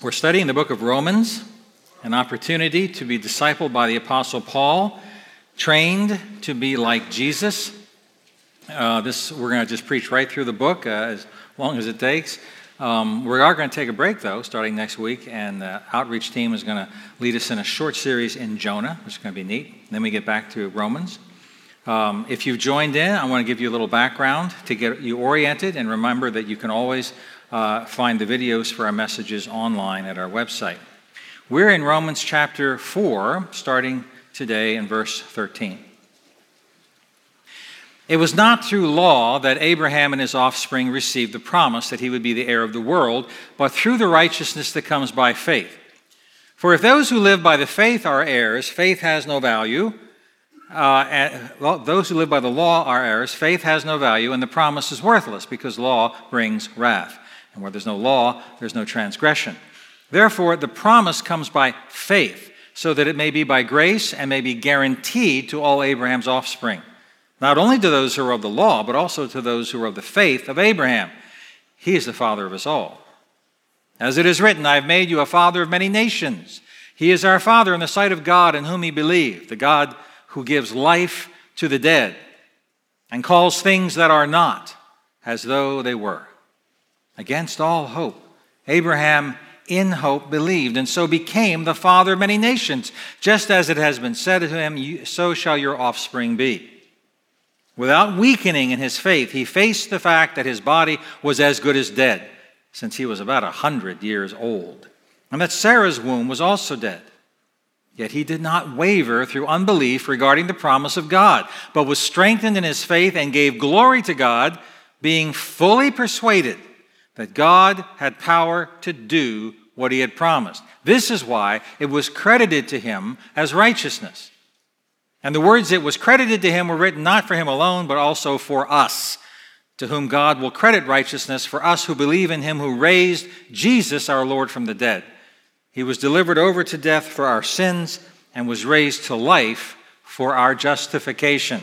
We're studying the book of Romans, an opportunity to be discipled by the Apostle Paul, trained to be like Jesus. We're going to just preach right through the book as long as it takes. We are going to take a break, though, starting next week, and the outreach team is going to lead us in a short series in Jonah, which is going to be neat. And then we get back to Romans. If you've joined in, I want to give you a little background to get you oriented, and remember that you can always find the videos for our messages online at our website. We're in Romans chapter 4, starting today in verse 13. It was not through law that Abraham and his offspring received the promise that he would be the heir of the world, but through the righteousness that comes by faith. For if those who live by the faith are heirs, faith has no value. Those who live by the law are heirs, faith has no value, and the promise is worthless, because law brings wrath. And where there's no law, there's no transgression. Therefore, the promise comes by faith, so that it may be by grace and may be guaranteed to all Abraham's offspring. Not only to those who are of the law, but also to those who are of the faith of Abraham. He is the father of us all. As it is written, I have made you a father of many nations. He is our father in the sight of God in whom he believed, the God who gives life to the dead and calls things that are not as though they were. Against all hope, Abraham in hope believed, and so became the father of many nations, just as it has been said to him, so shall your offspring be. Without weakening in his faith, he faced the fact that his body was as good as dead, since he was about 100 years old, and that Sarah's womb was also dead. Yet he did not waver through unbelief regarding the promise of God, but was strengthened in his faith and gave glory to God, being fully persuaded that God had power to do what he had promised. This is why it was credited to him as righteousness. And the words "it was credited to him" were written not for him alone, but also for us, to whom God will credit righteousness, for us who believe in him who raised Jesus our Lord from the dead. He was delivered over to death for our sins and was raised to life for our justification.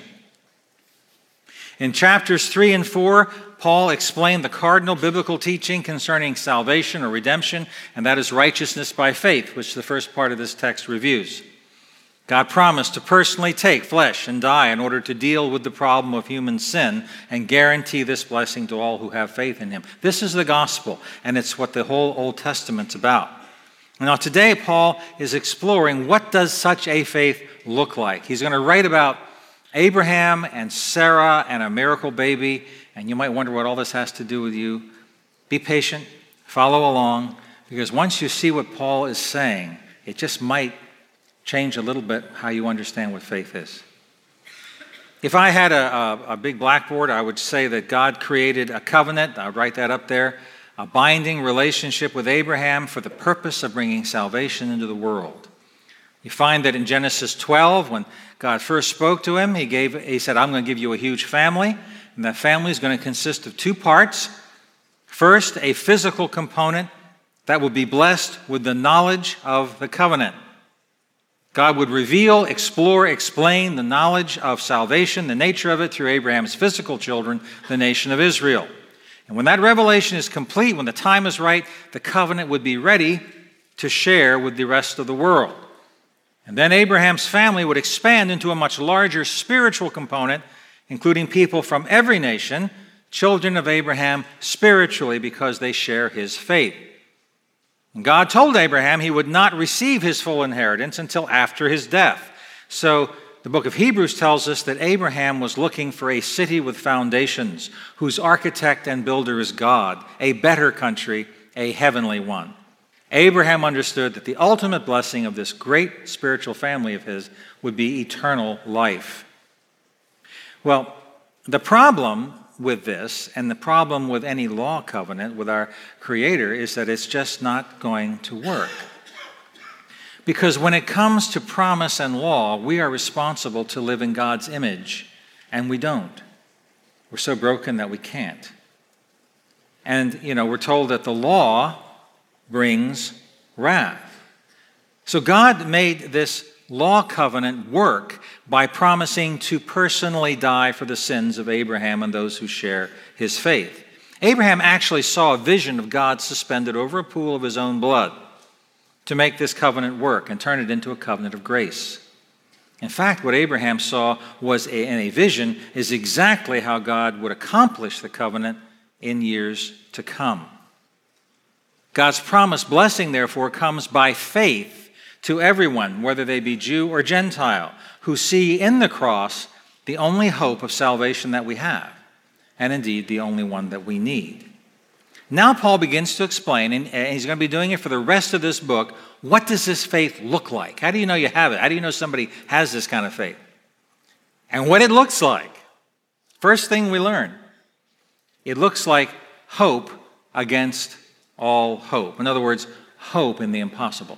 In chapters 3 and 4, Paul explained the cardinal biblical teaching concerning salvation or redemption, and that is righteousness by faith, which the first part of this text reviews. God promised to personally take flesh and die in order to deal with the problem of human sin and guarantee this blessing to all who have faith in him. This is the gospel, and it's what the whole Old Testament's about. Now today, Paul is exploring what does such a faith look like. He's going to write about Abraham and Sarah and a miracle baby, and you might wonder what all this has to do with you. Be patient, follow along, because once you see what Paul is saying, it just might change a little bit how you understand what faith is. If I had a big blackboard, I would say that God created a covenant, I would write that up there, a binding relationship with Abraham for the purpose of bringing salvation into the world. You find that in Genesis 12, when God first spoke to him, he said, I'm going to give you a huge family, and that family is going to consist of two parts. First, a physical component that will be blessed with the knowledge of the covenant. God would reveal, explore, explain the knowledge of salvation, the nature of it, through Abraham's physical children, the nation of Israel. And when that revelation is complete, when the time is right, the covenant would be ready to share with the rest of the world. And then Abraham's family would expand into a much larger spiritual component, including people from every nation, children of Abraham spiritually, because they share his faith. And God told Abraham he would not receive his full inheritance until after his death. So the book of Hebrews tells us that Abraham was looking for a city with foundations, whose architect and builder is God, a better country, a heavenly one. Abraham understood that the ultimate blessing of this great spiritual family of his would be eternal life. Well, the problem with this, and the problem with any law covenant with our Creator, is that it's just not going to work. Because when it comes to promise and law, we are responsible to live in God's image, and we don't. We're so broken that we can't. And, we're told that the law brings wrath. So God made this law covenant work by promising to personally die for the sins of Abraham and those who share his faith. Abraham actually saw a vision of God suspended over a pool of his own blood. to make this covenant work and turn it into a covenant of grace. In fact, what Abraham saw was in a vision is exactly how God would accomplish the covenant in years to come. God's promised blessing, therefore, comes by faith to everyone, whether they be Jew or Gentile, who see in the cross the only hope of salvation that we have, and indeed the only one that we need. Now Paul begins to explain, and he's going to be doing it for the rest of this book, what does this faith look like? How do you know you have it? How do you know somebody has this kind of faith? And what it looks like. First thing we learn, it looks like hope against all hope. In other words, hope in the impossible.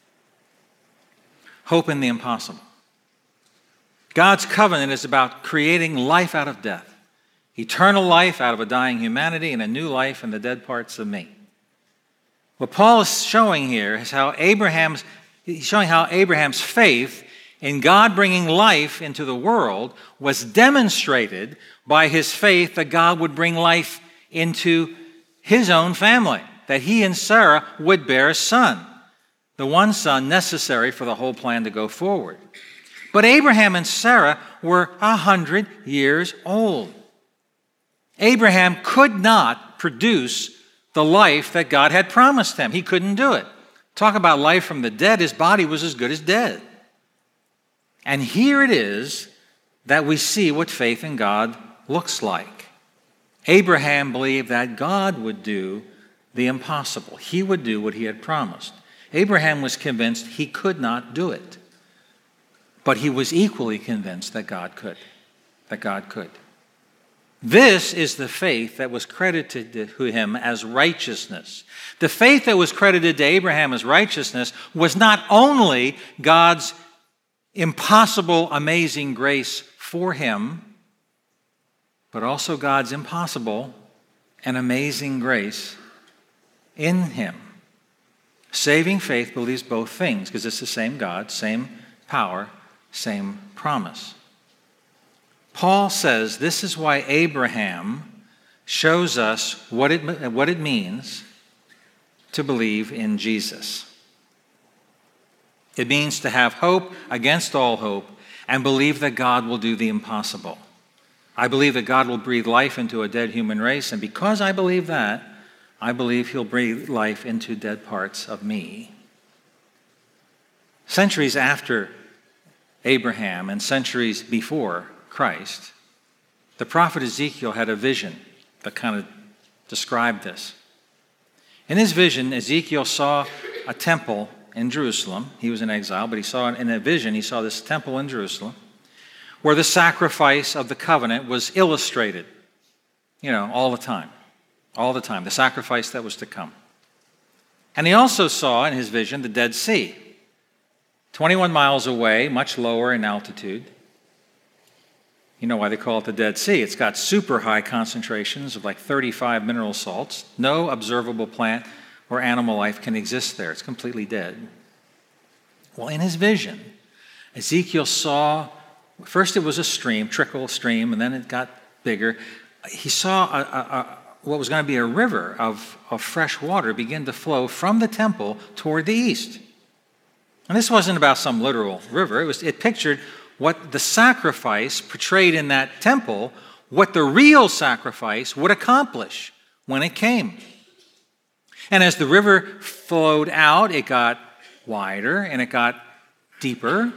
Hope in the impossible. God's covenant is about creating life out of death, eternal life out of a dying humanity, and a new life in the dead parts of me. What Paul is showing here is how Abraham's faith in God bringing life into the world was demonstrated by his faith that God would bring life into his own family, that he and Sarah would bear a son, the one son necessary for the whole plan to go forward. But Abraham and Sarah were 100 years old. Abraham could not produce the life that God had promised him. He couldn't do it. Talk about life from the dead. His body was as good as dead. And here it is that we see what faith in God looks like. Abraham believed that God would do the impossible. He would do what he had promised. Abraham was convinced he could not do it. But he was equally convinced that God could. That God could. This is the faith that was credited to him as righteousness. The faith that was credited to Abraham as righteousness was not only God's impossible, amazing grace for him, but also God's impossible and amazing grace in him. Saving faith believes both things because it's the same God, same power, same promise. Paul says this is why Abraham shows us what it means to believe in Jesus. It means to have hope against all hope and believe that God will do the impossible. I believe that God will breathe life into a dead human race, and because I believe that, I believe he'll breathe life into dead parts of me. Centuries after Abraham and centuries before Christ, the prophet Ezekiel had a vision that kind of described this. In his vision, Ezekiel saw a temple in Jerusalem. He was in exile, but in a vision, he saw this temple in Jerusalem where the sacrifice of the covenant was illustrated, all the time, the sacrifice that was to come. And he also saw in his vision the Dead Sea, 21 miles away, much lower in altitude. You know why they call it the Dead Sea. It's got super high concentrations of like 35 mineral salts. No observable plant or animal life can exist there. It's completely dead. Well, in his vision, Ezekiel saw, first it was a stream, trickle stream, and then it got bigger. He saw what was going to be a river of fresh water begin to flow from the temple toward the east. And this wasn't about some literal river. It pictured what the sacrifice portrayed in that temple, what the real sacrifice would accomplish when it came. And as the river flowed out, it got wider and it got deeper.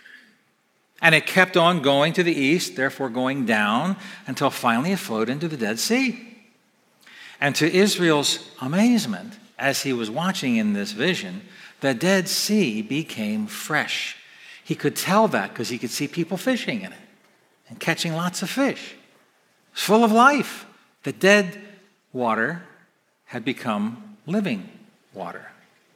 And it kept on going to the east, therefore going down, until finally it flowed into the Dead Sea. And to Israel's amazement, as he was watching in this vision, the Dead Sea became fresh. He could tell that because he could see people fishing in it and catching lots of fish. It's full of life. The dead water had become living water.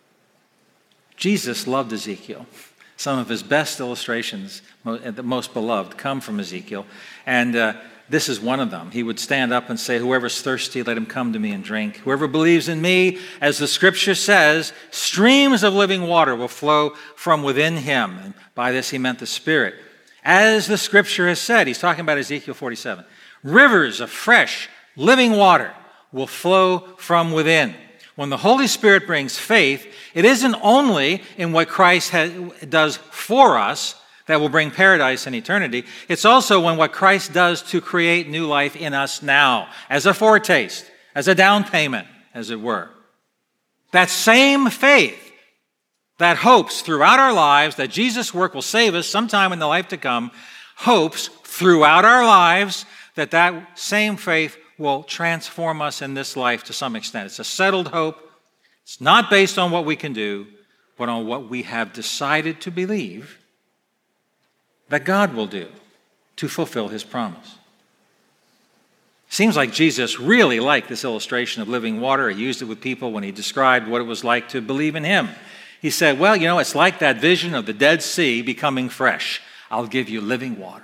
Jesus loved Ezekiel. Some of his best illustrations, the most beloved, come from Ezekiel. And this is one of them. He would stand up and say, "Whoever's thirsty, let him come to me and drink. Whoever believes in me, as the scripture says, streams of living water will flow from within him." And by this he meant the Spirit. As the scripture has said, he's talking about Ezekiel 47, rivers of fresh, living water will flow from within. When the Holy Spirit brings faith, it isn't only in what Christ does for us that will bring paradise and eternity. It's also when what Christ does to create new life in us now, as a foretaste, as a down payment, as it were. That same faith that hopes throughout our lives that Jesus' work will save us sometime in the life to come, hopes throughout our lives that that same faith will transform us in this life to some extent. It's a settled hope. It's not based on what we can do, but on what we have decided to believe that God will do to fulfill his promise. Seems like Jesus really liked this illustration of living water. He used it with people when he described what it was like to believe in him. He said, well, it's like that vision of the Dead Sea becoming fresh. I'll give you living water.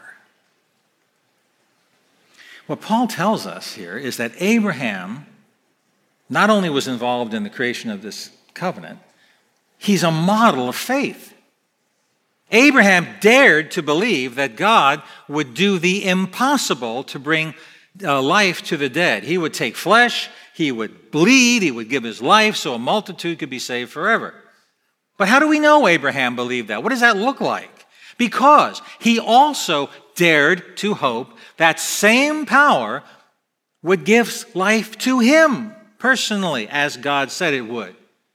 What Paul tells us here is that Abraham not only was involved in the creation of this covenant, he's a model of faith. Abraham dared to believe that God would do the impossible to bring life to the dead. He would take flesh, he would bleed, he would give his life so a multitude could be saved forever. But how do we know Abraham believed that? What does that look like? Because he also dared to hope that same power would give life to him personally, as God said it would.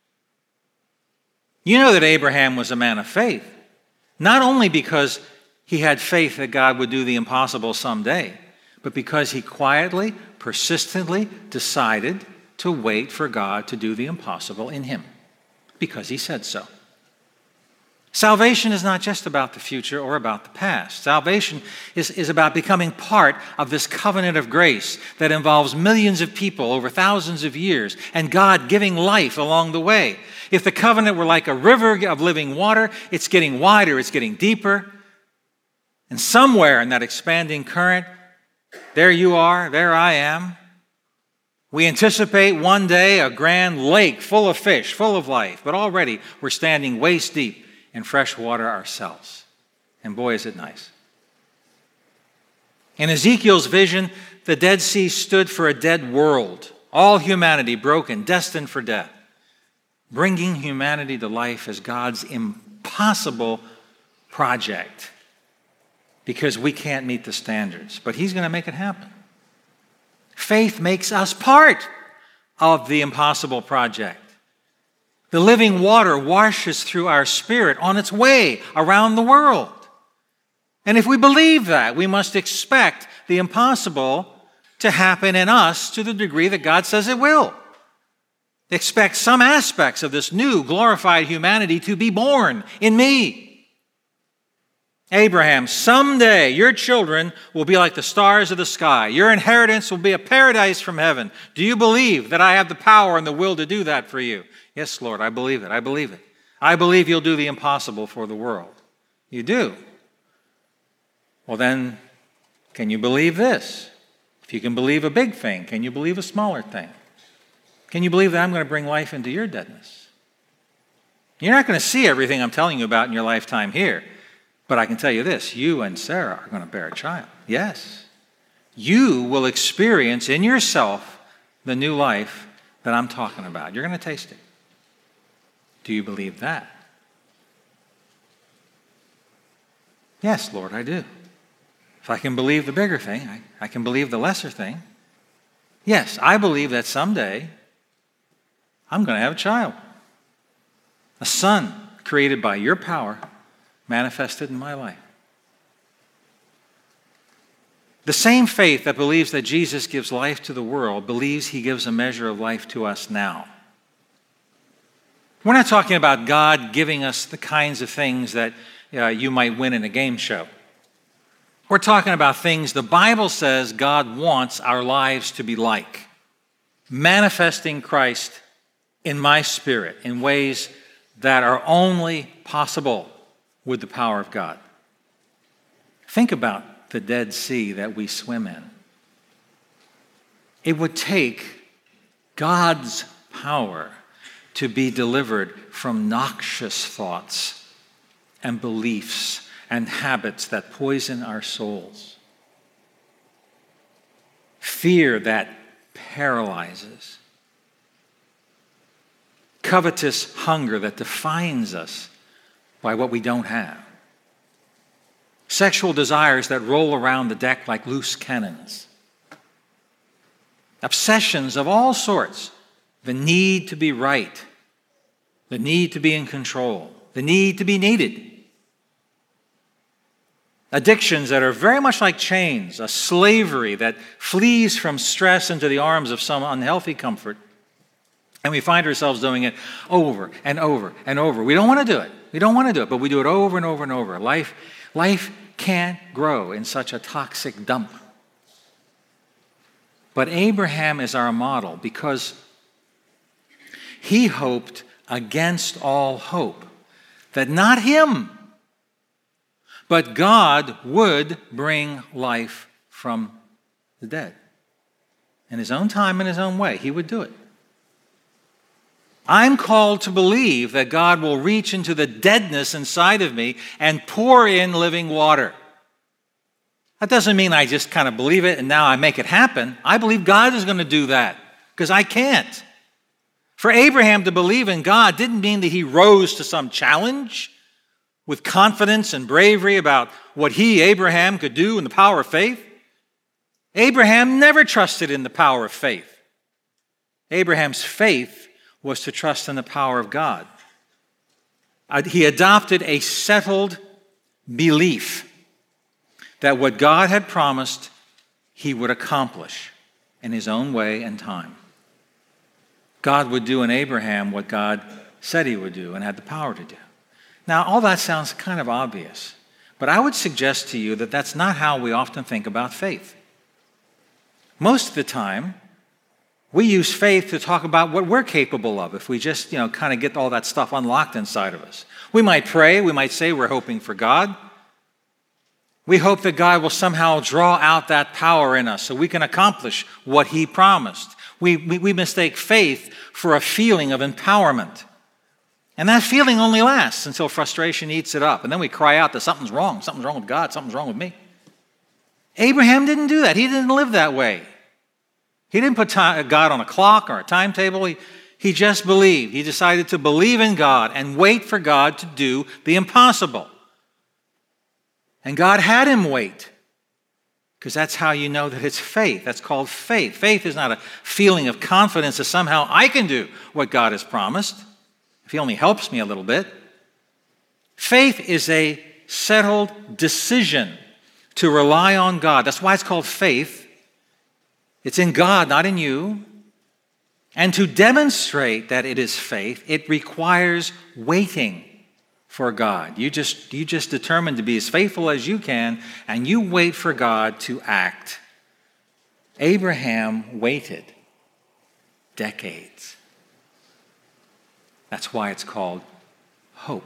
You know that Abraham was a man of faith, not only because he had faith that God would do the impossible someday, but because he quietly, persistently decided to wait for God to do the impossible in him, because he said so. Salvation is not just about the future or about the past. Salvation is about becoming part of this covenant of grace that involves millions of people over thousands of years and God giving life along the way. If the covenant were like a river of living water, it's getting wider, it's getting deeper. And somewhere in that expanding current, there you are, there I am. We anticipate one day a grand lake full of fish, full of life, but already we're standing waist deep in fresh water ourselves. And boy, is it nice. In Ezekiel's vision, the Dead Sea stood for a dead world, all humanity broken, destined for death. Bringing humanity to life is God's impossible project because we can't meet the standards, but he's going to make it happen. Faith makes us part of the impossible project. The living water washes through our spirit on its way around the world. And if we believe that, we must expect the impossible to happen in us to the degree that God says it will. Expect some aspects of this new glorified humanity to be born in me. Abraham, someday your children will be like the stars of the sky. Your inheritance will be a paradise from heaven. Do you believe that I have the power and the will to do that for you? Yes, Lord, I believe it. I believe it. I believe you'll do the impossible for the world. You do. Well, then, can you believe this? If you can believe a big thing, can you believe a smaller thing? Can you believe that I'm going to bring life into your deadness? You're not going to see everything I'm telling you about in your lifetime here. But I can tell you this, you and Sarah are going to bear a child. Yes. You will experience in yourself the new life that I'm talking about. You're going to taste it. Do you believe that? Yes, Lord, I do. If I can believe the bigger thing, I can believe the lesser thing. Yes, I believe that someday I'm going to have a child. A son created by your power, manifested in my life. The same faith that believes that Jesus gives life to the world believes he gives a measure of life to us now. We're not talking about God giving us the kinds of things that you might win in a game show. We're talking about things the Bible says God wants our lives to be like. Manifesting Christ in my spirit in ways that are only possible with the power of God. Think about the Dead Sea that we swim in. It would take God's power to be delivered from noxious thoughts and beliefs and habits that poison our souls. Fear that paralyzes. covetous hunger that defines us by what we don't have. Sexual desires that roll around the deck like loose cannons. Obsessions of all sorts. The need to be right. The need to be in control. The need to be needed. Addictions that are very much like chains, a slavery that flees from stress into the arms of some unhealthy comfort. And we find ourselves doing it over and over and over. We don't want to do it. We don't want to do it, but we do it over and over and over. Life can't grow in such a toxic dump. But Abraham is our model because he hoped against all hope that not him, but God would bring life from the dead. In his own time, in his own way, he would do it. I'm called to believe that God will reach into the deadness inside of me and pour in living water. That doesn't mean I just kind of believe it and now I make it happen. I believe God is going to do that because I can't. For Abraham to believe in God didn't mean that he rose to some challenge with confidence and bravery about what he, Abraham, could do in the power of faith. Abraham never trusted in the power of faith. Abraham's faith was to trust in the power of God. He adopted a settled belief that what God had promised, he would accomplish in his own way and time. God would do in Abraham what God said he would do and had the power to do. Now, all that sounds kind of obvious, but I would suggest to you that that's not how we often think about faith. Most of the time, we use faith to talk about what we're capable of if we just, kind of get all that stuff unlocked inside of us. We might pray, we might say we're hoping for God. We hope that God will somehow draw out that power in us so we can accomplish what he promised. We mistake faith for a feeling of empowerment. And that feeling only lasts until frustration eats it up. And then we cry out that something's wrong with God, something's wrong with me. Abraham didn't do that. He didn't live that way. He didn't put God on a clock or a timetable. He just believed. He decided to believe in God and wait for God to do the impossible. And God had him wait, because that's how you know that it's faith. That's called faith. Faith is not a feeling of confidence that somehow I can do what God has promised, if he only helps me a little bit. Faith is a settled decision to rely on God. That's why it's called faith. It's in God, not in you. And to demonstrate that it is faith, it requires waiting for God. You just determine to be as faithful as you can, and you wait for God to act. Abraham waited decades. That's why it's called hope.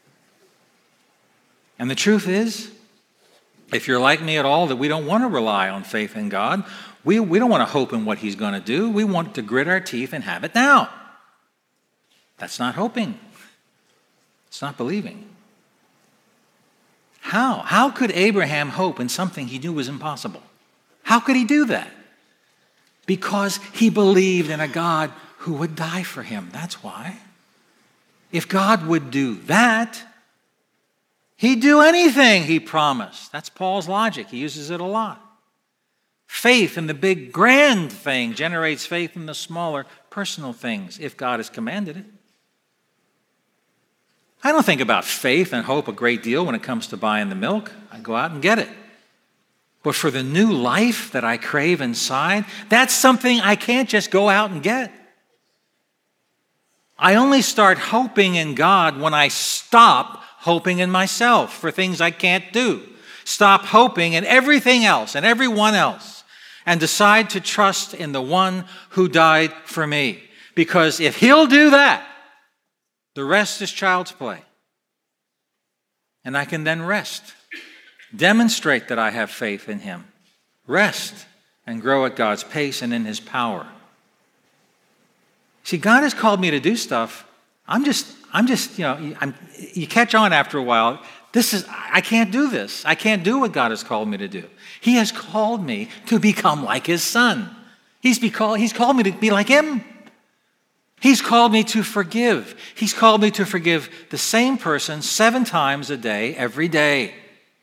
And the truth is, if you're like me at all, that we don't want to rely on faith in God. We don't want to hope in what he's going to do. We want to grit our teeth and have it now. That's not hoping. It's not believing. How? How could Abraham hope in something he knew was impossible? How could he do that? Because he believed in a God who would die for him. That's why. If God would do that, he'd do anything he promised. That's Paul's logic. He uses it a lot. Faith in the big, grand thing generates faith in the smaller, personal things, if God has commanded it. I don't think about faith and hope a great deal when it comes to buying the milk. I go out and get it. But for the new life that I crave inside, that's something I can't just go out and get. I only start hoping in God when I stop hoping in myself for things I can't do. Stop hoping in everything else and everyone else and decide to trust in the one who died for me. Because if he'll do that, the rest is child's play. And I can then rest. Demonstrate that I have faith in him. Rest and grow at God's pace and in his power. See, God has called me to do stuff. You catch on after a while. I can't do this. I can't do what God has called me to do. He has called me to become like his son. He's called me to be like him. He's called me to forgive. He's called me to forgive the same person 7 times a day, every day.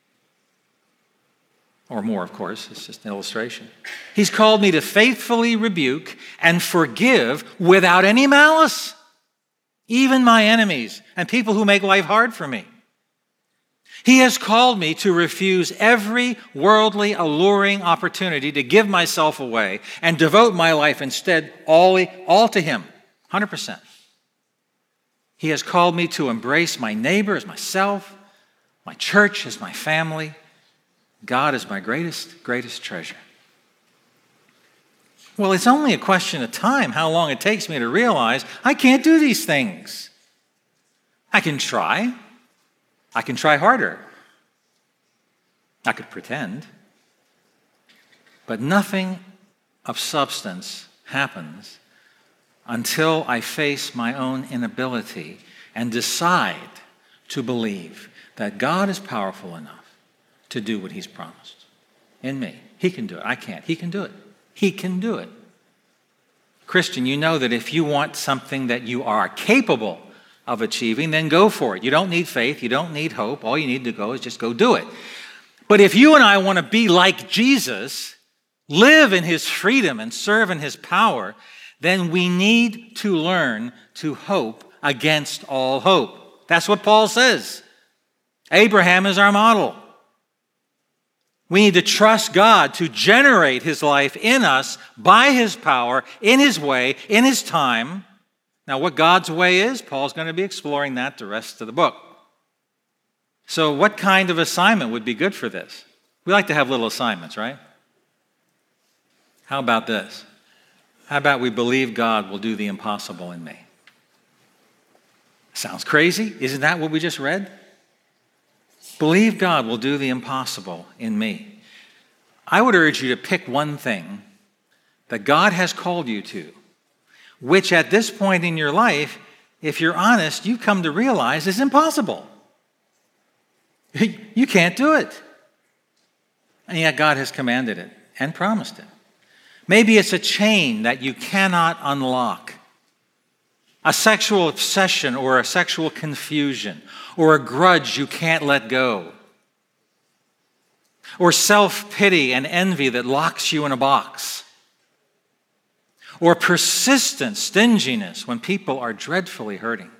Or more, of course. It's just an illustration. He's called me to faithfully rebuke and forgive without any malice, even my enemies and people who make life hard for me. He has called me to refuse every worldly, alluring opportunity to give myself away and devote my life instead all to Him, 100%. He has called me to embrace my neighbor as myself, my church as my family. God is my greatest treasure. Well, it's only a question of time how long it takes me to realize I can't do these things. I can try. I can try harder. I could pretend. But nothing of substance happens until I face my own inability and decide to believe that God is powerful enough to do what He's promised in me. He can do it. I can't. He can do it. He can do it. Christian, you know that if you want something that you are capable of achieving, then go for it. You don't need faith. You don't need hope. All you need to go is just go do it. But if you and I want to be like Jesus, live in His freedom and serve in His power, then we need to learn to hope against all hope. That's what Paul says. Abraham is our model. We need to trust God to generate His life in us by His power, in His way, in His time. Now, what God's way is, Paul's going to be exploring that the rest of the book. So what kind of assignment would be good for this? We like to have little assignments, right? How about this? How about we believe God will do the impossible in me? Sounds crazy? Isn't that what we just read? Believe God will do the impossible in me. I would urge you to pick one thing that God has called you to, which at this point in your life, if you're honest, you've come to realize is impossible. You can't do it. And yet God has commanded it and promised it. Maybe it's a chain that you cannot unlock. A sexual obsession or a sexual confusion or a grudge you can't let go. Or self-pity and envy that locks you in a box. Or persistent stinginess when people are dreadfully hurting.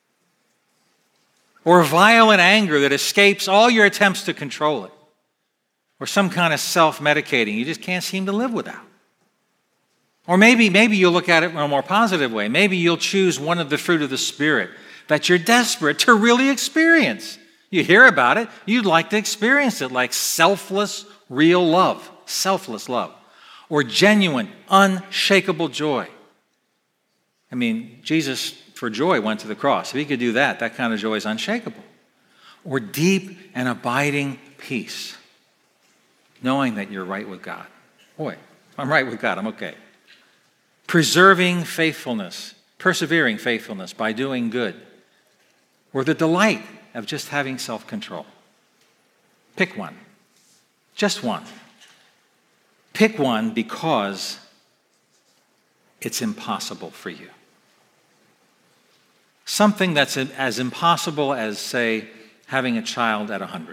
Or violent anger that escapes all your attempts to control it. Or some kind of self-medicating you just can't seem to live without. Or maybe you'll look at it in a more positive way. Maybe you'll choose one of the fruit of the Spirit that you're desperate to really experience. You hear about it, you'd like to experience it, like selfless, real love, selfless love, or genuine, unshakable joy. I mean, Jesus, for joy, went to the cross. If He could do that, that kind of joy is unshakable. Or deep and abiding peace, knowing that you're right with God. Boy, if I'm right with God, I'm okay. Preserving faithfulness, persevering faithfulness by doing good, or the delight of just having self-control. Pick one. Just one. Pick one because it's impossible for you. Something that's as impossible as, say, having a child at 100.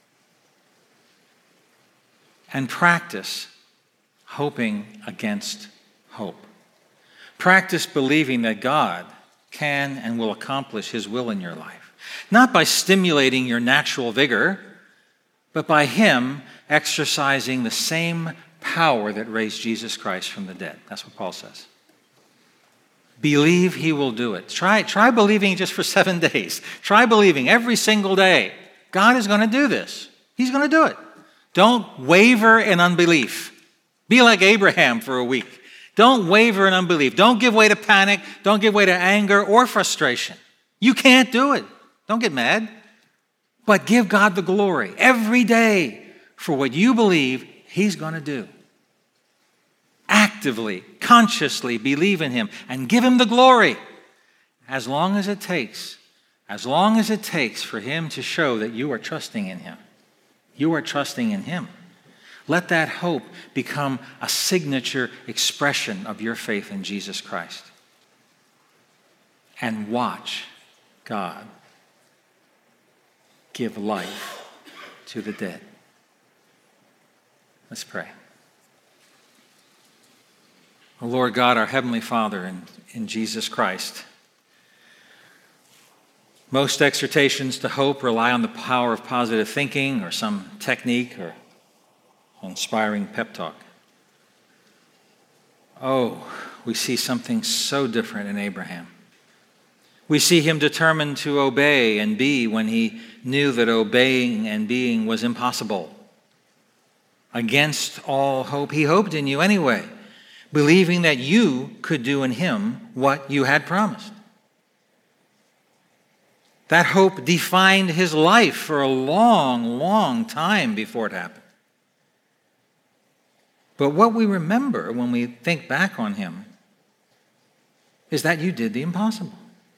And practice hoping against hope. Practice believing that God can and will accomplish His will in your life. Not by stimulating your natural vigor, but by Him exercising the same power that raised Jesus Christ from the dead. That's what Paul says. Believe He will do it. Try believing just for 7 days. Try believing every single day. God is going to do this. He's going to do it. Don't waver in unbelief. Be like Abraham for a week. Don't waver in unbelief. Don't give way to panic. Don't give way to anger or frustration. You can't do it. Don't get mad. But give God the glory every day for what you believe He's going to do. Actively, consciously believe in Him and give Him the glory as long as it takes for Him to show that you are trusting in Him. You are trusting in Him. Let that hope become a signature expression of your faith in Jesus Christ. and watch God give life to the dead. Let's pray. O Lord God, our Heavenly Father, in Jesus Christ, most exhortations to hope rely on the power of positive thinking or some technique or inspiring pep talk. Oh, we see something so different in Abraham. We see him determined to obey and be when he knew that obeying and being was impossible. Against all hope, he hoped in you anyway, believing that you could do in him what you had promised. That hope defined his life for a long, long time before it happened. But what we remember when we think back on him is that you did the impossible.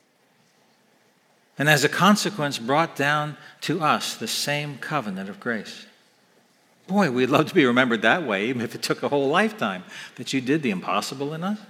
And as a consequence, brought down to us the same covenant of grace. Boy, we'd love to be remembered that way, even if it took a whole lifetime, that you did the impossible in us.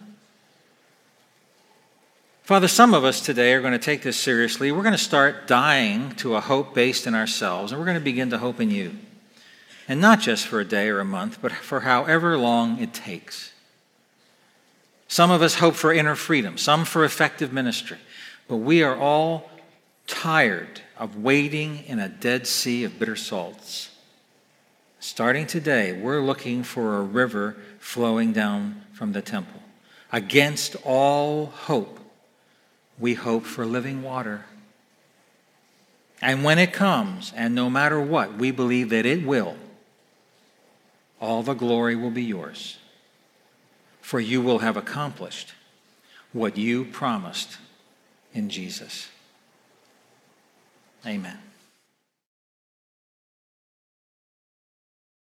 Father, some of us today are going to take this seriously. We're going to start dying to a hope based in ourselves, and we're going to begin to hope in you. And not just for a day or a month, but for however long it takes. Some of us hope for inner freedom, some for effective ministry, but we are all tired of wading in a dead sea of bitter salts. Starting today, we're looking for a river flowing down from the temple. Against all hope, we hope for living water. And when it comes, and no matter what, we believe that it will, all the glory will be yours. For you will have accomplished what you promised in Jesus. Amen.